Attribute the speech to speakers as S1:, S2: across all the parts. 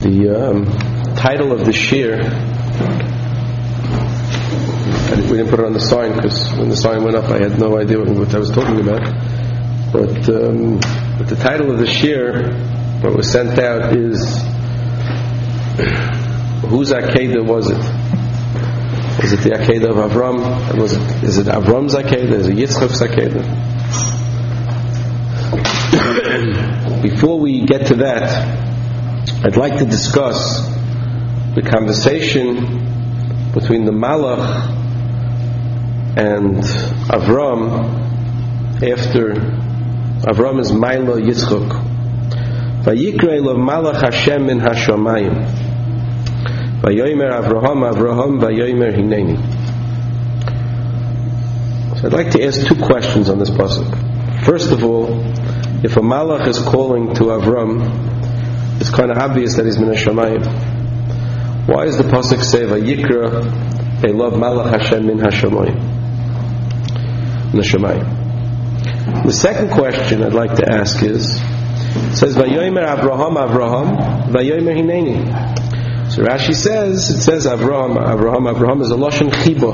S1: The title of the shir, we didn't put it on the sign because when the sign went up I had no idea what I was talking about, but the title of the shir that was sent out is, whose Akedah was it? Was it the Akedah of Avram? Is it Avram's Akedah? Is it Yitzchak's Akedah? Before we get to that, I'd like to discuss the conversation between the Malach and Avram after Avram is Maila Yitzchak. Vayikra elav Malach Hashem min Hashamayim. Vayomer Avraham Vayomer Hineni. So I'd like to ask two questions on this pasuk. First of all, if a Malach is calling to Avram, it's kind of obvious that he's min Hashamayim. Why does the pasuk say Vayikra elav Malach Hashem min Hashamayim? The second question I'd like to ask is, it says Vayomer Avraham Vayomer Hineni. So Rashi says, it says Avraham is a Lashon Chiba.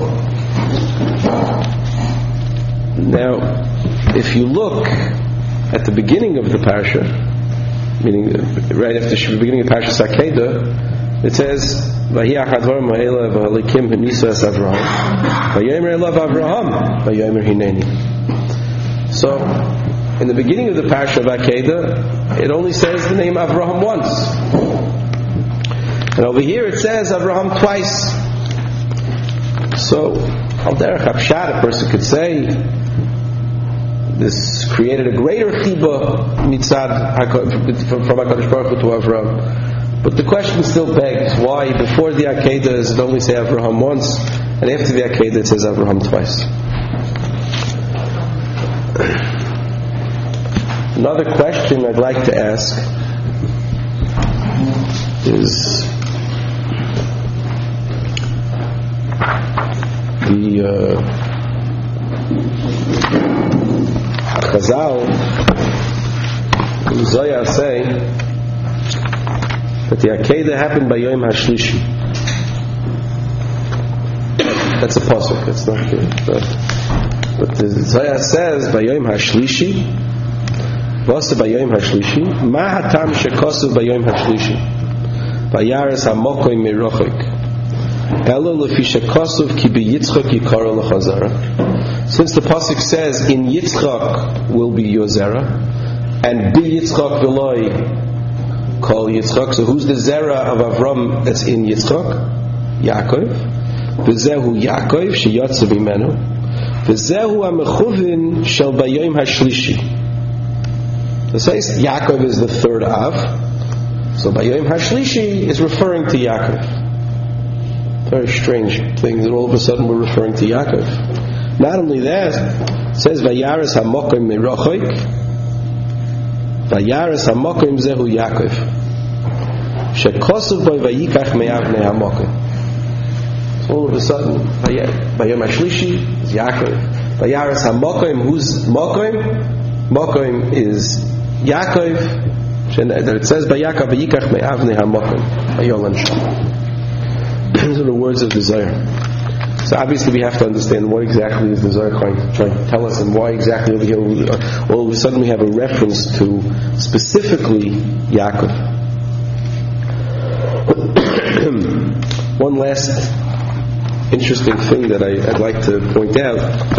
S1: Now, if you look at the beginning of the parasha, meaning right after the beginning of Parashat Akedah, it says Vahiach Advarim Ha'ela V'Halikim H'Nisas Avraham Vayomer Elav Avraham Vayomer Hineni. So, in the beginning of the Parasha of Akedah, it only says the name Avraham once. And over here it says Avraham twice. So, Al Derech Hapshat, a person could say, this created a greater chiba mitzad from HaKadosh Baruch Hu to Avraham. But the question still begs, why before the Akedah does it only say Avraham once, and after the Akedah it says Avraham twice? Another question I'd like to ask is the Chazal, the Zohar say that the Akedah happened by Yom HaShlishi. That's a pasuk. That's not good. But the Zohar says by Yom HaShlishi. V'asa by Yom HaShlishi. Ma hatam shekosu by Yom HaShlishi. Vayares hamokoy mirochik. Elo lefi shekosu ki beYitzchak yikara l'chazara. Since the pasuk says in Yitzchak will be your zera, and beYitzchak v'loi call Yitzchak. So who's the zera of Avram that's in Yitzchak? Yaakov. V'zehu Yaakov sheyatsa b'menu. V'zehu ha'mechuvin shel bayom hashlishi. So it says Yaakov is the third Av. So bayom hashlishi is referring to Yaakov. Very strange thing that all of a sudden we're referring to Yaakov. Not only that, it says Vayares hamokim mirochik. Vayares hamokim zehu Yaakov. Shekosov by vayikach me'avnei hamokim. So all of a sudden, Bayom HaShlishi is Yaakov. Vayares hamokim, who's mokim? Mokim is Yaakov. That it says Vayikach me'avnei hamokim. Ayolan Sham. These are the words of the Zohar. So obviously we have to understand what exactly is the Zohar trying to tell us, and why exactly over here all of a sudden we have a reference to specifically Yaakov. One last interesting thing that I'd like to point out.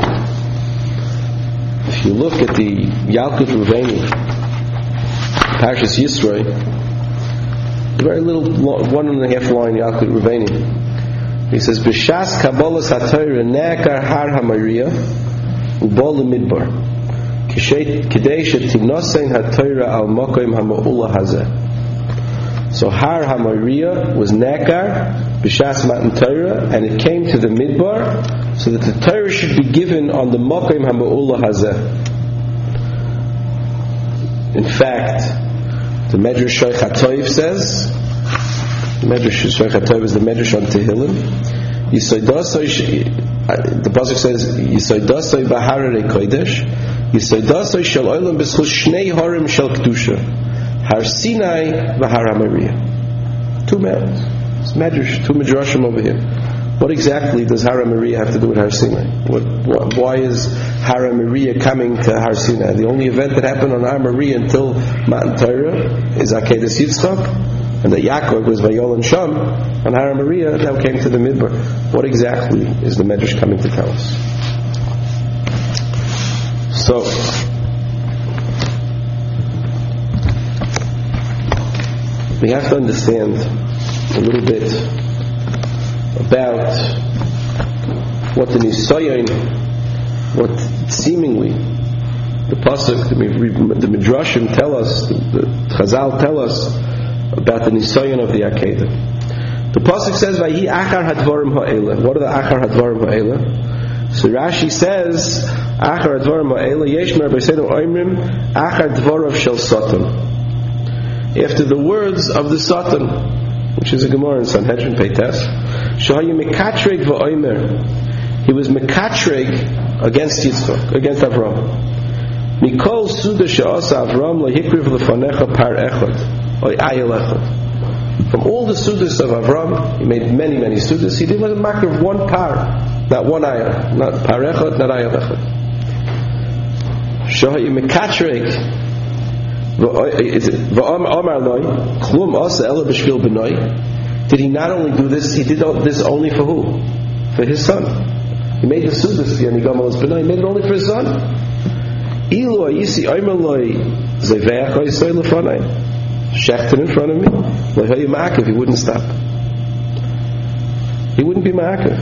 S1: If you look at the Yalkut Ruveni, Parshas Yisro, very little 1.5 line Yalkut Ruveni. He says, "B'shas Kabbalas HaTorah ne'akar har HaMoriah u'bol l'midbar k'dei shetinosein HaTorah al mokom ha'ma'ula hazeh." So Har HaMoriah was ne'akar b'shas Matan Torah, and it came to the midbar so that the Torah should be given on the mokom ha'ma'ula hazeh. In fact, the Medrash Shoich HaToiv says, the Medrash Shoich HaToiv is the Medrash on Tehillim. The pasuk says, "Yisoidasoi b'hararei kodesh, Yisoidasoi shel olam b'schus shnei harim shel kedusha, Har Sinai v'Har HaMoriah." two mountains. It's Medrash, two Midrashim over here. What exactly does Har Moriah have to do with Har Sinai? Why is Har Moriah coming to Har Sinai? The only event that happened on Har Moriah until Matan Torah is Akedas Yitzchak, and that Yaakov was Vayol and Sham on Har Moriah, now came to the Midbar. What exactly is the Medrash coming to tell us? So, we have to understand a little bit about what the Nisayon, what seemingly the Pasuk, the Midrashim tell us, the Chazal tell us about the Nisayon of the Akedah. The Pasuk says, Vayi achar hadvarim ha'ela. What are the achar hadvarim ha'ela? So Rashi says, achar hadvarim ha'ela, yesh mer b'seinu oimrim, achar dvarav shel Satan. After the words of the Satan, which is a Gemara in Sanhedrin Peites, Shahayu mekatreg v'oimer. He was mekatreg against Yitzchak, against Avram. Mikol suda she'asa Avram lehikriv lefanecha par echad, or ayel echad. From all the sudas of Avram, he made many, many sudas. He did like a makar of one par, not one ayel, not par echad, not ayel echad. Shahayu mekatreg. Did he not only do this, he did this only for who? For his son. He made the sudas, he made it only for his son. Shechten in front of me, he wouldn't stop. He wouldn't be ma'akev.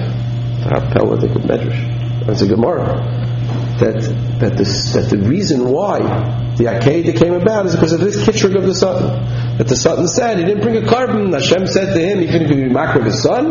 S1: That's a Gemara. That the reason why the Akedah came about is because of this kitrig of the Satan. That the Satan said he didn't bring a carbon. Hashem said to him, "You think you can be makar of his son?"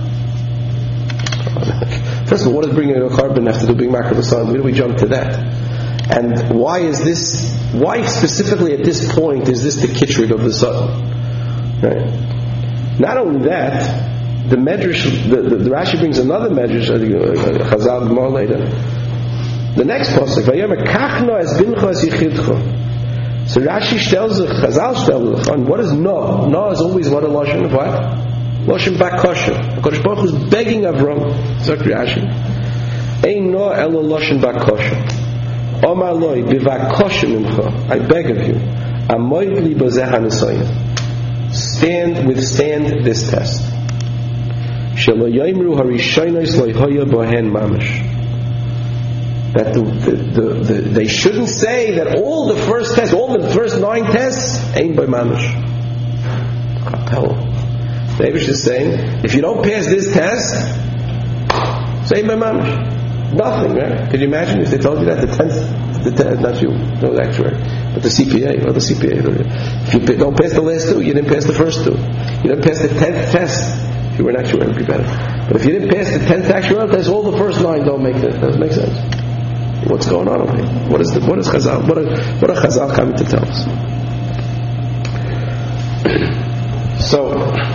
S1: First of all, what does bringing a carbon have to do with being makar of the son? Where do we jump to that? And why specifically at this point is this the kitrig of the Satan? Right? Not only that, the Medrash, the Rashi brings another Medrash, Chazal Gemara later. The next pasuk, Vayomer kachno es bincho es yichidcho. So Rashi tells us, Chazal tells us, what is no? No is always what a lashon of what? Lashon bakosha. HaKadosh Baruch Hu is begging Avram. Zok Rashi. Ein no elo lashon bakosha. Omar loi bivakosha mincha. I beg of you. Amoid li bozeh hanisoyin. Withstand this test. Shelo yoimru harishonos lo hoya bohen mamash. That they shouldn't say that all the first tests, all the first 9 tests, ain't by mamish. The Eibush is saying, if you don't pass this test, it's ain't by mamish. Nothing, right? Can you imagine if they told you that the 10th, not you, no actuary, but the CPA, or the CPA. If you don't pass the last 2, you didn't pass the first 2. You didn't pass the 10th test. If you were an actuary, it would be better. But if you didn't pass the 10th actuarial test, all the first 9 don't make it. Doesn't make sense. What's going on over here? What is Chazal? What are Chazal coming to tell us? So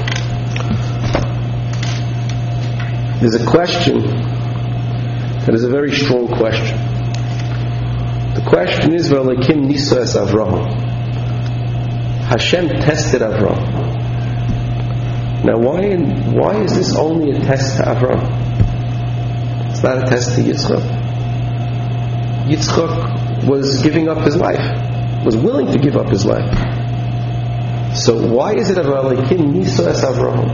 S1: there's a question that is a very strong question. The question is, V'alekim nisa es Avraham. Hashem tested Avraham. Now, why is this only a test to Avraham? It's not a test to Yitzchak. Yitzchak was giving up his life, was willing to give up his life. So why is it Avalekim Nisa es Avraham?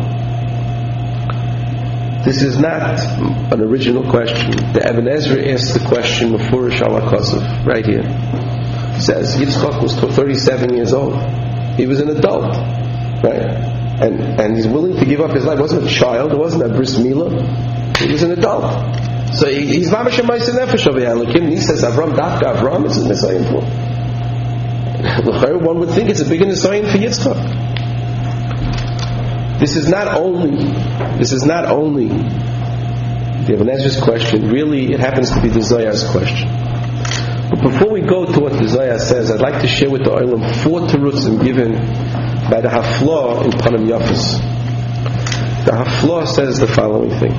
S1: This is not an original question. The Ibn Ezra asked the question Mefurish al HaKosov, right here. He says Yitzchak was 37 years old. He was an adult, right? And he's willing to give up his life. It wasn't a child, it wasn't a bris milah. He was an adult. So he's mamash a ma'aseh nefesh over here. He says Avram Dafka Avram is a Nisayon for. One would think it's a bigger Nisayon for Yitzchak. This is not only the Ibn Ezra's question. Really, it happens to be the Zayar's question. But before we go to what the Zayar says, I'd like to share with the Olam 4 terutzim given by the Haflah in Panim Yafis. The Haflah says the following thing.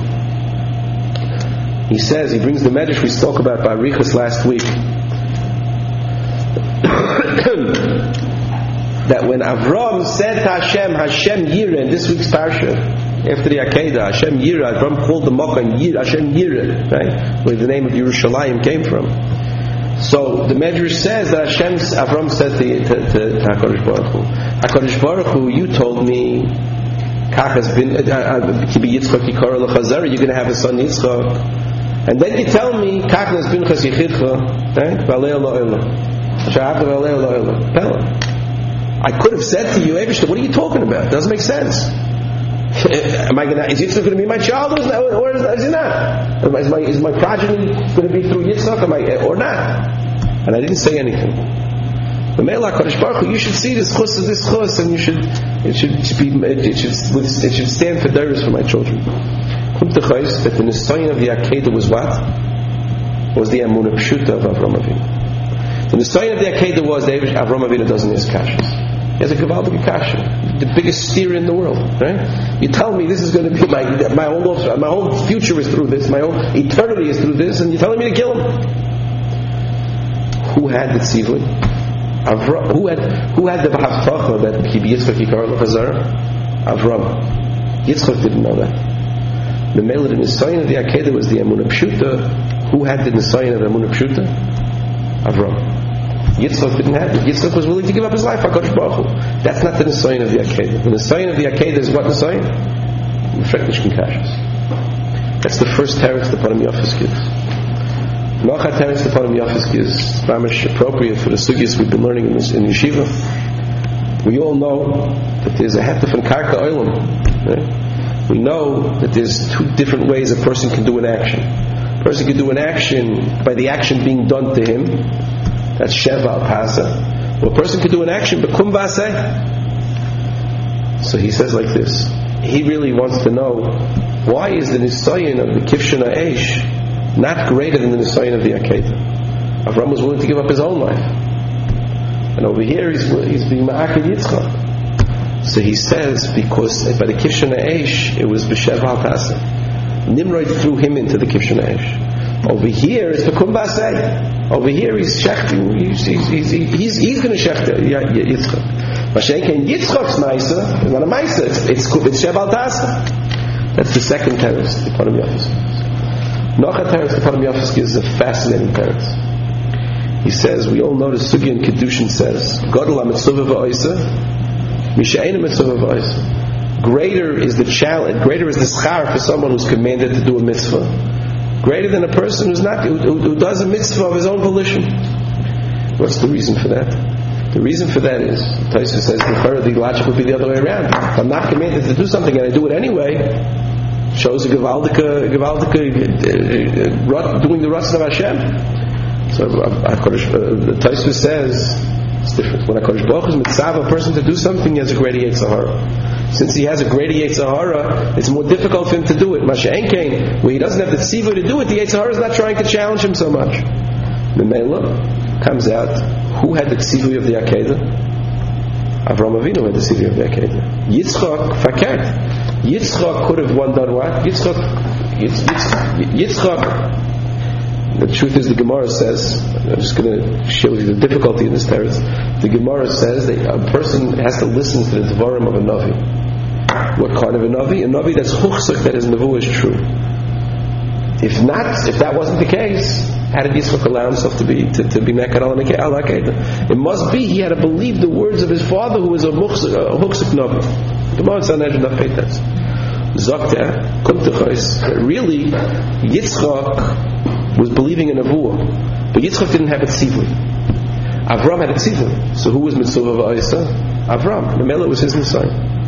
S1: He says, he brings the Medrash we spoke about by Arichas last week. that when Avram said to Hashem Yireh, in this week's parsha, after the Akedah, Hashem Yireh, Avram called the Makkah Hashem Yireh, right? Where the name of Yerushalayim came from. So the Medrash says that Avram said to HaKadosh Baruch Hu, HaKadosh Baruch Hu, you told me, Kach has been, Kibi Yitzchak Yikara L'Chazara, you're going to have a son Yitzchak. And then you tell me, Kach has been Chas Yichidcha, right? V'alei La'olah. Sha'avta v'alei La'olah. I could have said to you, Eivishter, what are you talking about? It doesn't make sense. Is Yitzchak going to be my child or is he not? Is my progeny going to be through Yitzchak or not? And I didn't say anything. The Me'ela HaKadosh Baruch Hu, you should see this chus of this chus, and it should stand for deiros for my children. That the Nisayon of the Akedah was what? Was the Amunah Pshuta of Avram Avinu. The Nisayon of the Akedah was that Avram Avinu doesn't ask kashas. He has a Gavaldik Kasha, the biggest steer in the world, right? You tell me this is going to be my whole future is through this, my whole eternity is through this, and you're telling me to kill him. Who had the tzivui? Who had the Havtacha that Kibi Yitzchak Yikar L'Chazar? Avram. Yitzchak didn't know that. The Melech in the Nisayon of the Akedah was the Amunah Pshuta. Who had the Nisayon of Amunah Pshuta? Avram. Yitzchak didn't have it. Yitzchak was willing to give up his life. HaKadosh Baruch Hu. That's not the Nisayon of the Akedah. The Nisayon of the Akedah is what Nisayon? That's the first teretz the Param Yafis gives. Nocha teretz the Param Yafis gives is mamish appropriate for the sugyas we've been learning in yeshiva. We all know that there's a hetef and karka olam. Right? We know that there's two different ways a person can do an action. A person can do an action by the action being done to him. That's Sheva al Pasa. Well, a person could do an action, but kum baseh. So he says like this. He really wants to know, why is the Nisayon of the Kivshan Ha'esh not greater than the Nisayon of the Akedah? Avram was willing to give up his own life. And over here he's being Ma'akid Yitzchak. So he says, because by the Kivshan Ha'esh, it was B'Sheva al Pasa. Nimrod threw him into the Kivshan Ha'esh. Over here it's the Kumbasei. Over here he's shechting. He's going to shecht Yitzchak. Mashenken Yitzchak's Maisa is not a Maisa. It's Shebal Tasa. That's the second teretz the Param Yafis. Nocha teretz the Param Yafis gives a fascinating teretz. He says, we all know the Sugi in Kedushin says, Godel ha-mitzvah v'oisa, Misha'ena mitzvah v'oisa. Greater is the challenge, greater is the schar for someone who's commanded to do a mitzvah, greater than a person who does a mitzvah of his own volition. What's the reason for that? The reason for that is, Taisa says, the logic would be the other way around. If I'm not commanded to do something and I do it anyway, shows a gewaldike doing the Ratzon of Hashem. So Taisa says, it's different. When HaKadosh Baruch Hu is mitzav a person to do something, he has a greater Yetzer Hara. Since he has a greater Yetzer Hara, it's more difficult for him to do it. Masha'en Kain, where he doesn't have the tzivah to do it, the Yetzer Hara is not trying to challenge him so much. The Mela comes out, who had the tzivah of the Akedah? Avram Avinu had the tzivah of the Akedah. Yitzchak fakert. Yitzchak could have done what? Yitzchak. The truth is, the Gemara says, I'm just going to show you the difficulty in this teretz. The Gemara says that a person has to listen to the dvarim of a Navi. What kind of a Navi? A Navi that's chuchsuk, that his nevuah is true. If that wasn't the case, how did Yitzchak allow himself to be mekar al Akedah? It must be he had to believe the words of his father, who was a chuchsuk Navi. Gemara says not peitas. Zokta kumtechos. Really, Yitzchak was believing in nevuah, but Yitzchak didn't have a tzivui. Avram had a tzivui. So who was mitzvah v'oisa? Avram. The Melech was his Nisayon.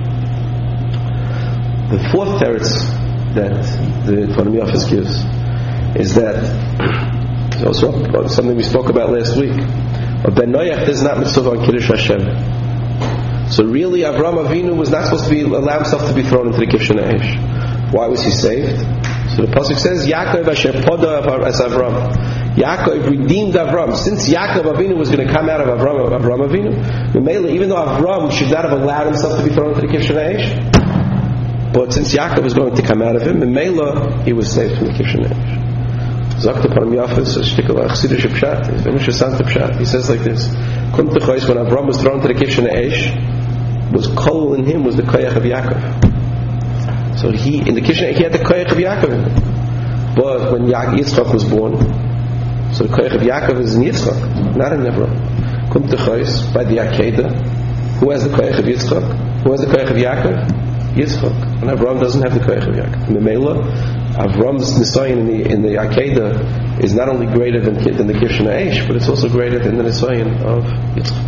S1: The fourth teretz that the Param Yafis gives is that also something we spoke about last week. Ben Noach is not mitzvah on Kiddush Hashem. So really, Avram Avinu was not supposed to allow himself to be thrown into the Kivshan Ha'esh. Why was he saved? So the pasuk says, Yaakov asher poda as Avram. Yaakov redeemed Avram. Since Yaakov Avinu was going to come out of Avram Avinu, even though Avram should not have allowed himself to be thrown into the Kivshan Ha'esh, but since Yaakov was going to come out of him, Mela, he was saved from the Kivshan Ha'esh. Sagt the Param Yafis, a shtickle Chsidish Pshat, it's very interesting Pshat. He says like this: Kum Techois, when Avram was thrown to the Kishna Eish, was Kol in him was the Koyach of Yaakov. So he in the Kishna he had the Koyach of Yaakov in him. But when Yitzchak was born, so the Koyach of Yaakov is in Yitzchak, not in Avram. Kum Techois by the Akedah. Who has the Koyach of Yitzchak? Who has the Koyach of Yaakov? Yitzchak. And Avram doesn't have the Koyach of Yaakov. Memela, Avram's Nisayan in the Akedah is not only greater than the Kishna Eish, but it's also greater than the Nisayan of Yitzchak.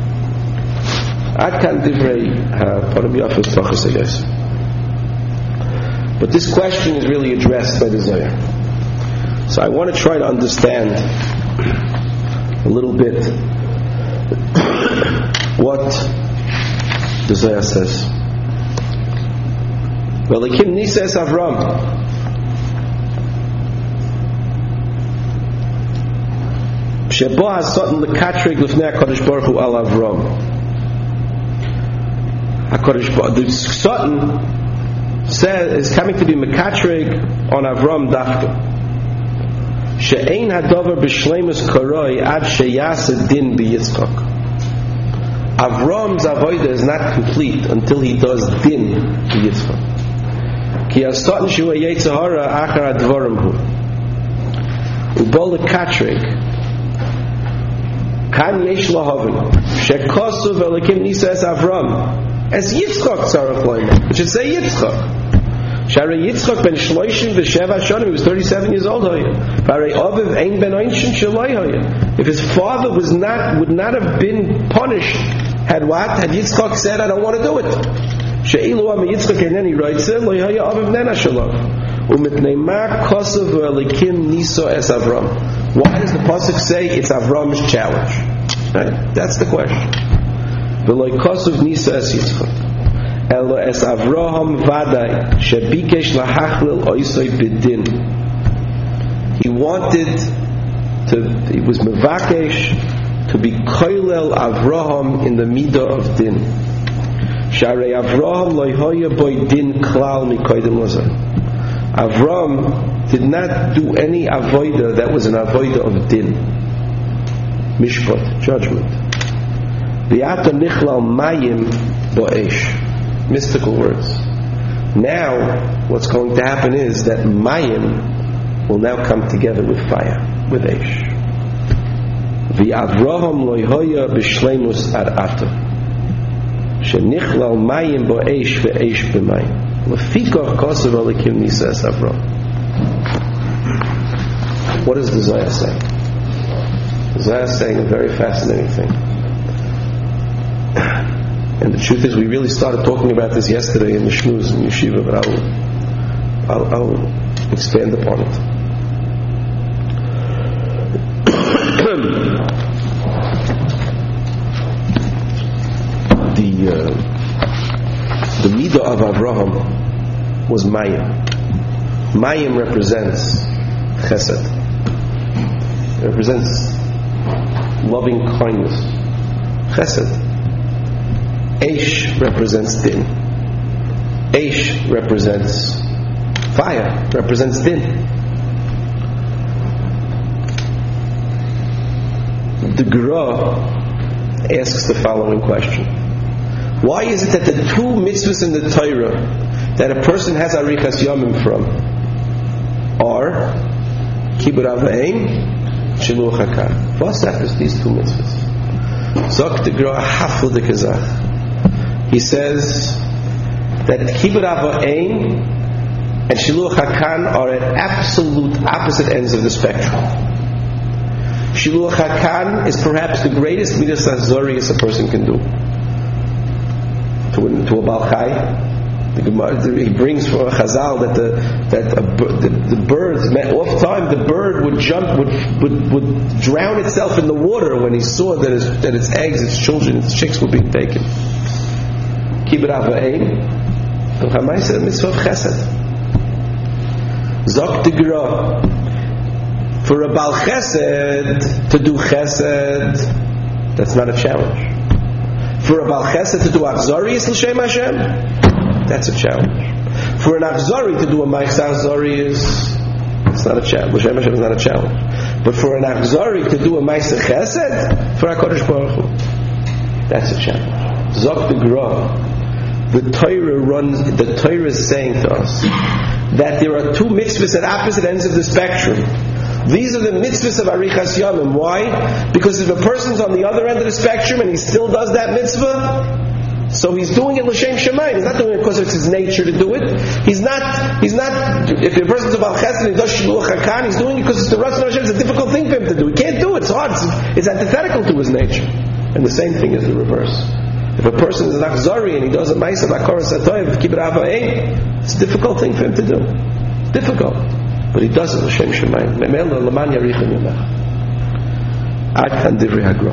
S1: Ad kan divrei Param Yafis Tachas HaYosef. But this question is really addressed by the Zohar. So I want to try to understand a little bit what the Zohar says. V'elikim nises Avram. Shebo hasatan lekatrig lifnei HaKadosh Baruch Hu al Avram. The Satan is coming to be mekatrig on Avram dafka. She'ein hadavar b'shleimus karoi ad sheyaseh din b'Yitzchak. Avram's avodah is not complete until he does din b'Yitzchak. Ki hasatan shu ha'yetzer hara achar advarim hu. Ubol lekatrig kan yesh lahavin shekosuv elikim nises Avram. As Yitzchak tzarech loymer, it should say Yitzchak. Shari Yitzchak ben shloishim v'sheva shonim, he was 37 years old. Varei aviv ein ben einshin shaloi. If his father would not have been punished, had Yitzchak said, I don't want to do it. She'ilu am Yitzchak eneni roitze lo yahya aviv nena shalom. Umitnei ma kosav v'elikim niso es Avram. Why does the pasuk say it's Avram's challenge? Right? That's the question. V'loi kosuv nisa es Yitzchak elo es Avraham vaday shebikesh lahachlil oisoi b'din. He was mevakesh to be koilel Avraham in the midah of din. Sharei Avraham lo hoya boy din klal mikoydem lazar. Avram did not do any avodah that was an avodah of din, mishpat, judgment. V'ata nichlal mayim bo'esh. Mystical words. Now, what's going to happen is that mayim will now come together with fire, with esh. V'avraham lo hoya b'shleimus ad ata. Shenichlal mayim bo'esh ve'esh b'mayim. Lefikach kosav elikim nisa es Avram. What does the Zohar say? The Zohar is saying a very fascinating thing. And the truth is, we really started talking about this yesterday in the Shnuz in Yeshiva, but I'll expand upon it. The midah of Avraham was Mayim. Mayim represents Chesed. It represents loving kindness. Chesed. Eish represents din. Eish represents fire, represents din. The Gra asks the following question: why is it that the two mitzvahs in the Torah that a person has arichas yomim from are kibud av v'ein, shiluach hakar? What's that? These two mitzvahs. Zok the Gra hafel de kazach. He says that Kibud Av V'ein and Shiluach HaKan are at absolute opposite ends of the spectrum. Shiluach HaKan is perhaps the greatest midas hazorius a person can do. To a Baal Chai, he brings from a Chazal that the birds, oft time the bird would drown itself in the water when he saw that its eggs, its children, its chicks were being taken. Kibud Av V'ein, and Chamaisa mitzvah of Chesed. Zok the Gra, for a Baal Chesed to do Chesed, that's not a challenge. For a Baal Chesed to do Achzorius l'Shem Hashem, that's a challenge. For an Achzori to do a Ma'aseh Achzorius, It's not a challenge. L'Shem Hashem is not a challenge. But for an Achzari to do a Ma'aseh Chesed for HaKadosh Baruch Hu, that's a challenge. Zok the Gra, the Torah is saying to us that there are two mitzvahs at opposite ends of the spectrum. These are the mitzvahs of Arichas Yomim. Why? Because if a person's on the other end of the spectrum and he still does that mitzvah, so he's doing it l'shem shemayim. He's not doing it because it's his nature to do it. He's not, if a person's a Baal Chesed and he does Shiluach HaKan, he's doing it because it's the Ratzon Hashem. It's a difficult thing for him to do. He can't do it. It's hard. It's antithetical to his nature. And the same thing is the reverse. If a person is an Achzari and he does a Ma'aseh B'Koros HaToiv, Kibbur Avayim, it's a difficult thing for him to do. It's difficult. But he does it l'shem shemayim. Memela l'man yarichem yamech. Ad kan divrei hagra.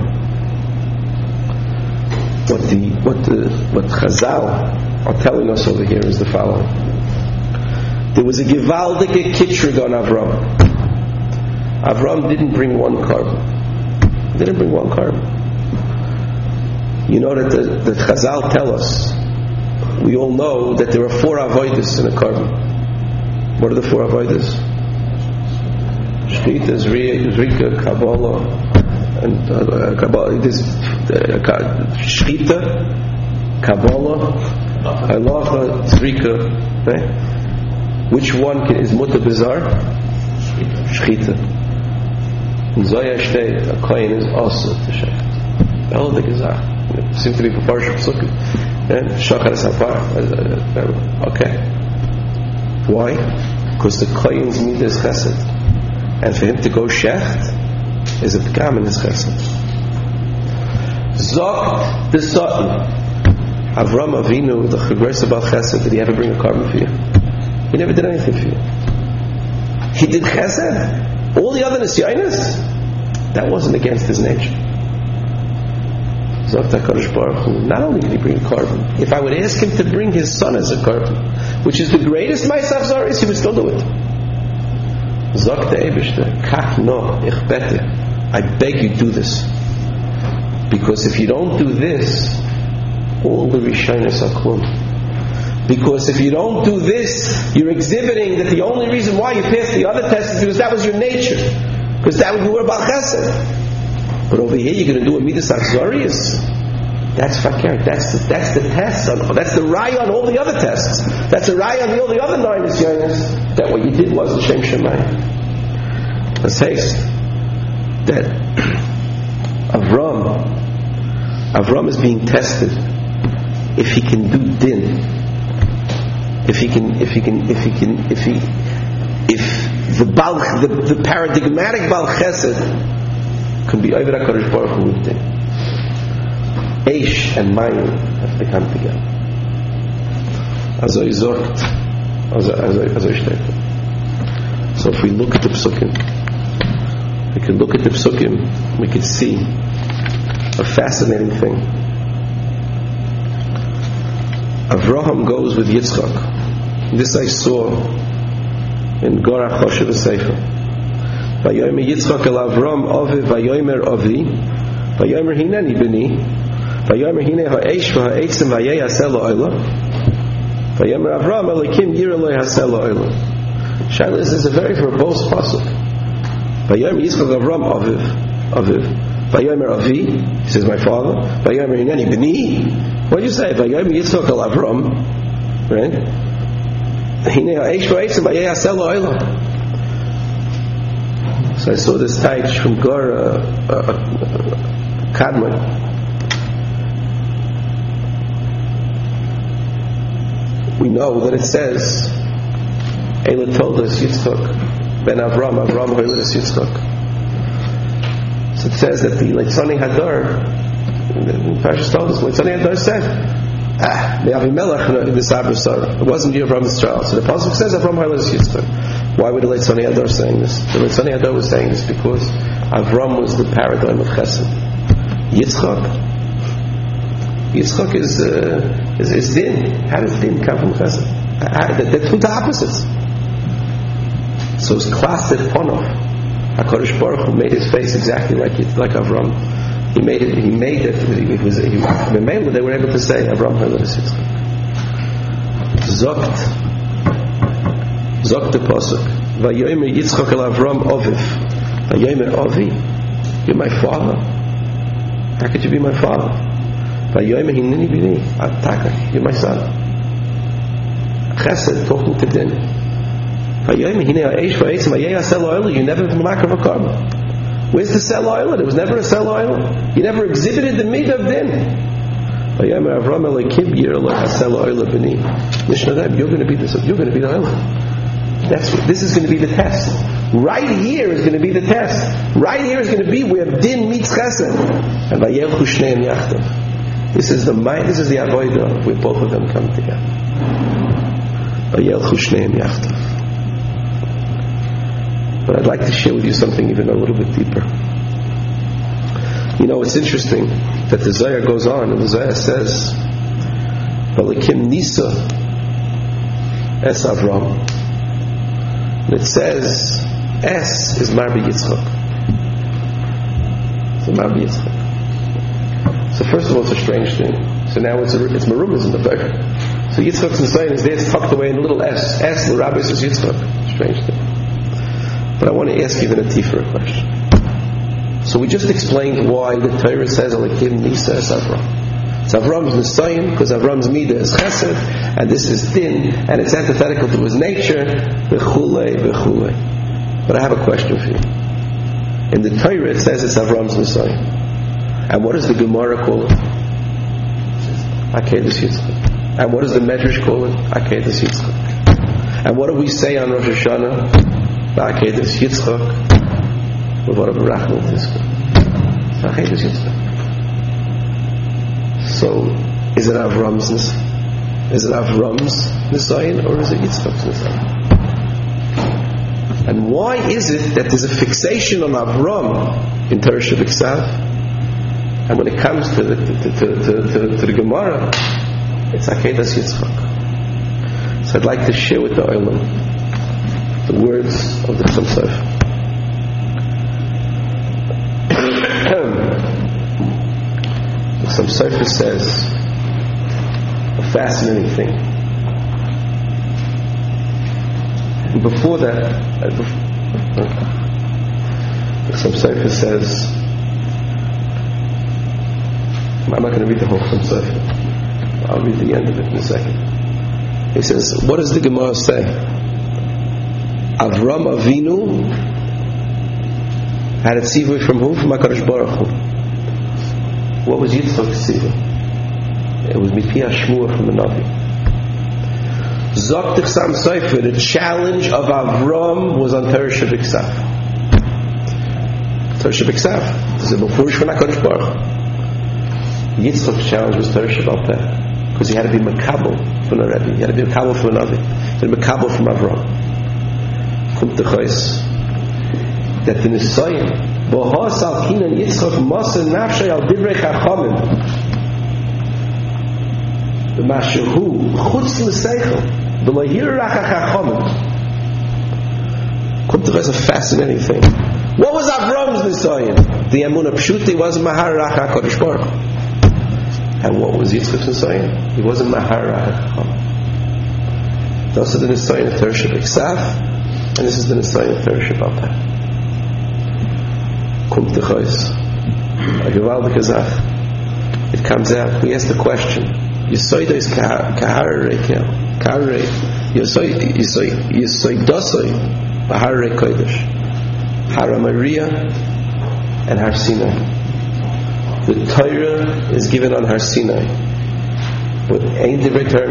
S1: What Chazal are telling us over here is the following. There was a gewaldige kitrig on Avram. Avram didn't bring one carbon. He didn't bring one carbon. You know that the Chazal tell us, we all know that there are 4 avodas in a carbon. What are the 4 avodas? Shechita, Zrika, Kabbalah, and Kabbalah. It is Shechita, Kabbalah, Halacha, Zrika. Right? Which one is Mutter Bizarre? Shechita. In Zoya Shteit, a kohen is also to Shechita. All the Gezach. It seems to be for Parsha Pesukah. Shachar Safar. Okay. Why? Because the kohen's midah is chesed. And for him to go shecht is a p'gam in his chesed. Zokt the Satan. Avram Avinu, the Chagres about chesed, did he ever bring a carbon for you? He never did anything for you. He did chesed. All the other nisyanis, that wasn't against his nature. Zokt HaKadosh Baruch Hu, not only did he bring a carbon, if I would ask him to bring his son as a carbon, which is the greatest Ma'aseh Zaris, he would still do it. Zokt Eibishter, kach no, ich bete, I beg you do this. Because if you don't do this, all the Rishonos are klum. Because if you don't do this, you're exhibiting that the only reason why you passed the other test is because that was your nature. Because that you were Baal Chesed. But over here you're going to do a Midas Achzarius. That's fakir. That's the test. That's the raya on all the other tests. That's the raya on all the other 9 nisyanis. That what you did was the Shem Shemayim. Let's say that Avram is being tested if he can do din. If the paradigmatic Baal Chesed can be over HaKadosh Baruch Hu with din. Eish and Mayim have to come together. So if we look at the Psukim, we can see a fascinating thing. Avraham goes with Yitzchak. This I saw in Gorach Choshev Sefer. Vayomer Yitzchak el Avram Aviv Vayomer Avi Vayomer Hineni Beni Vayomer Hine Ha'esh V'Ha'etzim Vayei Haseh Lo'olah Vayomer Avram Elokim Yireh Lo Haseh Lo'olah. Shaila, this is a very verbose pasuk. Vayomer Yitzchak Avram Aviv Vayomer Avi, he says my father. Vayomer Hineni Beni. What do you say? Vayomer Yitzchak el Avram, right? Hine Ha'esh V'Ha'etzim Vayei Haseh Lo'olah. So I saw this taich from Gora Kadmon. We know that it says Eila told us Yitzchak ben Avram hoiled us Yitzchak. So it says that the Leitzani Hadar, the Parshas told us, Leitzani Hadar said, Me'avimelech it wasn't Avram's child. So the pasuk says Avram hoiled us Yitzchak. Why would the Leitzani Hadar saying this? The Leitzani Hadar was saying this because Avram was the paradigm of Chesed. Yitzchak is din. How does din come from Chesed? They're two opposites. So it's klasted Ponov. HaKadosh Baruch Hu made his face exactly like Avram. He made it. They were able to say Avram hoiled us Yitzchak. Zokt the pasuk. Vayomer Yitzchak el Avram Oviv. Vayomer Avi, you're my father. How could you be my father? Vayomer Hineni Bini, Ataka, you're my son. Chesed, talking to Din. Vayomer Hinei Ha'esh Va'etzim Vayei Sel Oil, you never have Makar V'Karma. Where's the Sel Oil? There was never a Sel Oil. You never exhibited the meat of Din. Vayomer Avram Elokim Yirah Sel Oil Bini. Mishnah, you're going to be this. You're going to be the oil. This is going to be the test. Right here is going to be the test. Right here is going to be where Din meets Chesed. And Vayelchu Shneim Yachdav. This is the avodah where both of them come together. Vayelchu Shneim Yachdav. But I'd like to share with you something even a little bit deeper. You know, it's interesting that the Zohar goes on, and the Zohar says, Valikim Nisa Es Avram. And it says, Es is Marbi Yitzchak. It's a Marbi Yitzchak. So first of all, it's a strange thing. So now it's Merumah in the Torah. So Yitzchak's Nisayon is there, it's tucked away in a little S. S, the Rabbi says Yitzchak. Strange thing. But I want to ask even a deeper question. So we just explained why the Torah says Elokim Nisa Es Avram. It's Avram's Nisayon because Avram's Midah is Chesed, and this is Din, and it's antithetical to his nature. V'chulei, v'chulei. But I have a question for you. In the Torah it says it's Avram's Nisayon. And what does the Gemara call it? Akedas Yitzchak. And what does the Medrash call it? Akedas Yitzchak. And what do we say on Rosh Hashanah? Akedas Yitzchak. What about Rachel Yitzchak? Akedas Yitzchak. So, is it Avram's Nisayon or is it Yitzchak's Nisayon? And why is it that there's a fixation on Avram in Torah Shabbat? And when it comes to the Gemara, it's Akedas Yitzchak. So I'd like to share with the Olam the words of the Chassam Sofer. The Chassam Sofer says a fascinating thing. And before that, the Chassam Sofer says, I'm not going to read the whole Chassam Sofer. I'll read the end of it in a second. He says, what does the Gemara say? Avram Avinu had a tzivui from who? From HaKadosh Baruch Hu. What was Yitzchak's tzivui? It was Mipi HaShmua from the Navi. Zok Chassam Sofer, the challenge of Avram was on Torah Shabbat. Torah Shabbat. This is a Mefurish from HaKadosh Baruch Hu. Yitzchak's challenge was Torah Shabbat Peh, because he had to be Makabel from the Rebbe, he had to be Makabel from the Navi, he had to be Makabel from Avram. Kommt the Chais that the Nisayon Bohas al Kinan Yitzchak Masa Nafshay al Divrei Chachamim B'mashahu Chutz L'Seichel B'Lohir Rach HaChachamim. Kommt the Chais, a fascinating thing. What was Avram's Nisayon? The Emunah Pshuti was Mahar Rach HaKadosh Baruch Hu. And what was Yitzchak's Nisayon? He wasn't Mahar Rach HaChachamim. Those are the Nisayon of Torah Shabbat, and this is the Nisayon of Torah Shabbat Peh. Kommt the Chais. It comes out. We ask the question. Yisoida is Kaharei Kaharei. Yisoidosoi Baharei Kodesh. Hara Maria and Har Sinai. The Torah is given on Har Sinai. But ain't the return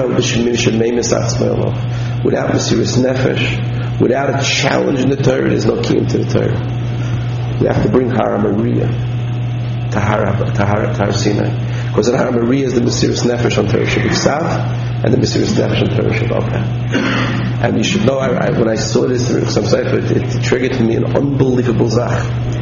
S1: without Mesiras Nefesh, without a challenge in the Torah, there's no kiyum to the Torah. We have to bring Hara Maria to Har Sinai, because Hara Maria is the Mesiras Nefesh on Torah Shabbat and the Mesiras Nefesh on Torah Shabbat. And you should know, when I saw this in some Sefer, it triggered for me an unbelievable zach.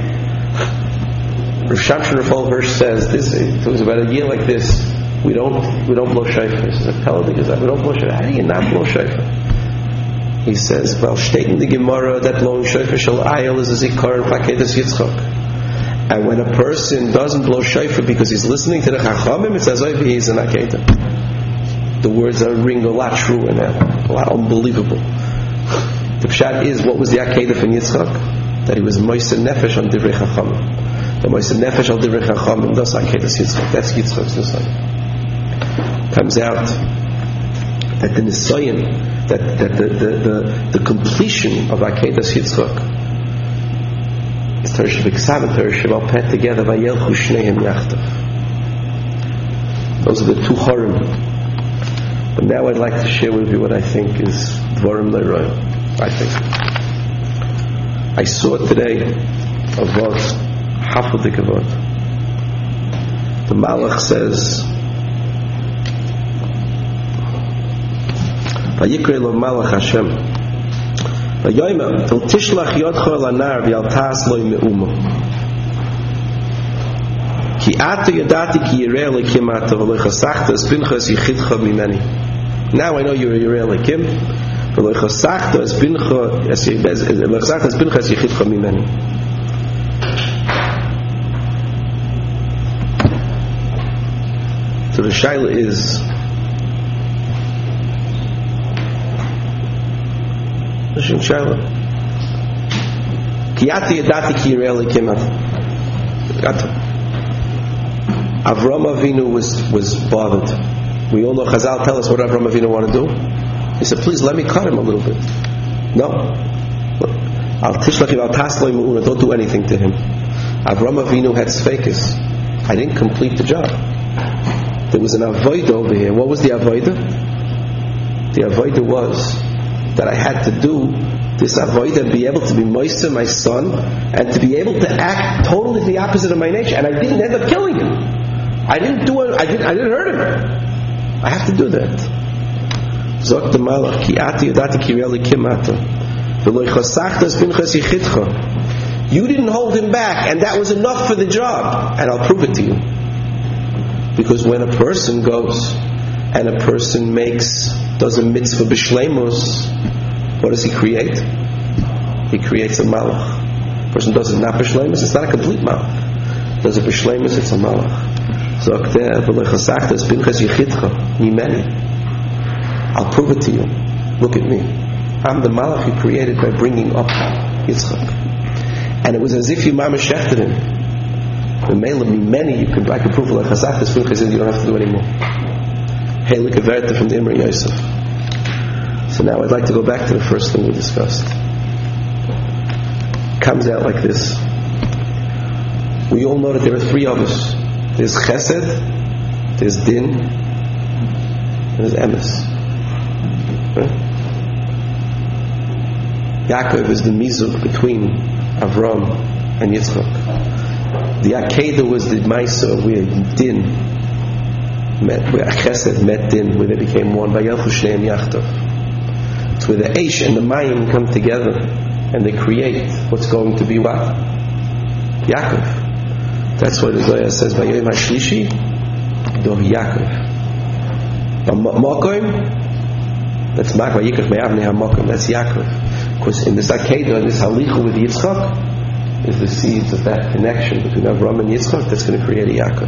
S1: Rav Shamshon Rafal Hirsch says this. It was about a year like this. We don't blow shofar. He says, we don't blow shofar. How do you not blow shofar? He says, well, steht in the Gemara that blowing shofar shel ayel is a zikar and fakedas Yitzchak. And when a person doesn't blow shofar because he's listening to the Chachamim, it says, oh, he's an akedah. The words are ring a lot truer now, a lot unbelievable. The pshat is, what was the Akedah from Yitzchak? That he was Moiseh Nefesh on Divrei Chachamim. The Moiseh Nefesh on Divrei Chachamim, that's Akedah Yitzchak. That's Yitzchak's Nisayon. Comes out that the Nisayon, that the completion of Akedah Yitzchak is Teresh B'Ksav and Teresh B'Alpeh together, Vayelchu Shneim Yachtav. Those are the two Horim. But now I'd like to share with you what I think is Dvarim Le'Roim. I think. I saw today a Vod, Hafudik Vod. The Malach says, Vayikre lo Malach Hashem, Vayoyma, Tel Tishlach Yodcho Lanar V'Al Tas Loi Me'umo. Ki Ata Yadati Ki Yireh Lekim Ata V'Lo Chasachta Es Pinchas Yichidcha Mimeni. Now I know you're a Yireh Lekim. So the shaila is, Avram Avinu was bothered. We all know Chazal tell us what Avram Avinu wanted to do. He said, please let me cut him a little bit. No. Don't do anything to him. Avram Avinu had sfekis. I didn't complete the job. There was an avodah over here. What was the avodah? The avodah was that I had to do this avodah and be able to be moister my son and to be able to act totally the opposite of my nature. And I didn't end up killing him. I didn't hurt him. I have to do that. Zok the Malach, Ki Ati Yadati Ki Yireh Lekim Ata V'Lo Chasachta Es Pinchas Yichidcha. You didn't hold him back, and that was enough for the job. And I'll prove it to you. Because when a person goes and a person does a mitzvah b'shleimus, what does he create? He creates a malach. A person does it not b'shleimus, it's not a complete malach. Does it b'shleimus, it's a malach. Zok there, V'Lo Chasachta Es Pinchas Yichidcha Mimeni. I'll prove it to you. Look at me. I'm the malach you created by bringing up Yitzchak. And it was as if you mama shechted him. The male of many, I can prove like Chazak, this film, you don't have to do anymore. Hey, look at Verta from the Imre Yosef. So now I'd like to go back to the first thing we discussed. Comes out like this. We all know that there are three of us. There's Chesed, there's Din, and there's Emes. Right? Yaakov is the mizuk between Avram and Yitzchak. The Akedah was the Maisa where Din where Chesed met Din, where they became one. Vayelchu Shneim Yachtav. It's where the Eish and the Mayim come together and they create what's going to be what? Yaakov. That's why the Zohar says Vayom HaShlishi Dov Yaakov. Makom, that's Makva Yikach Me'avnei HaMakom. That's Yaakov. Because in this Akedah, this Halicha with Yitzchak, is the seeds of that connection between Avram and Yitzchak that's going to create a Yaakov.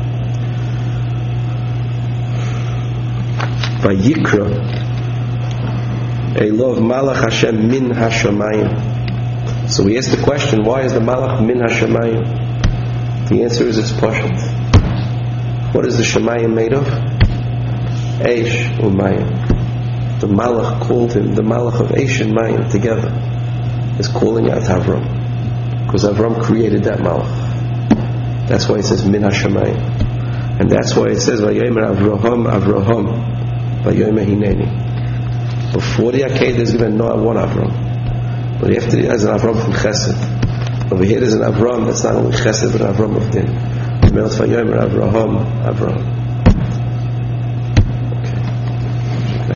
S1: Vayikra Elov Malach Hashem Min HaShamayim. So we ask the question, why is the Malach Min HaShamayim? The answer is it's Pashut. What is the Shamayim made of? Eish Umayim. The Malach called him, the Malach of Eish and Mayim together is calling out Avram, because Avram created that Malach. That's why it says Min HaShamayim, and that's why it says Vayomer Avraham Avraham Vayomer Hineni. Before the Akedah is given no one Avram, but after there's an Avram from Chesed. Over here there's an Avram that's not only Chesed but an Avram of Din. Vayomer Avraham Avraham.